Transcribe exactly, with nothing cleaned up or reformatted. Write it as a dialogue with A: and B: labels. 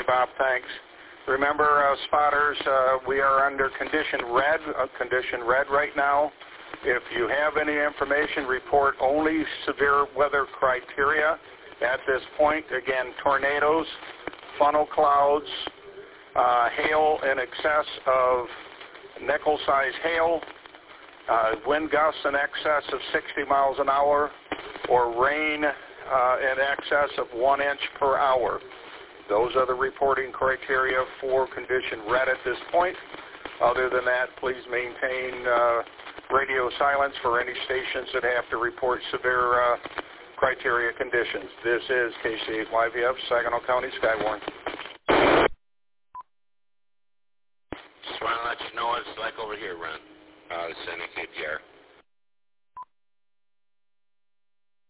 A: Bob. Thanks. Remember, uh, spotters, uh, we are under condition red, uh, condition red right now. If you have any information, report only severe weather criteria at this point. Again, tornadoes, funnel clouds, uh, hail in excess of nickel-sized hail, uh, wind gusts in excess of sixty miles an hour, or rain uh, in excess of one inch per hour. Those are the reporting criteria for condition red at this point. Other than that, please maintain uh, radio silence for any stations that have to report severe uh, criteria conditions. This is K C eight Y V F, Saginaw County Skywarn.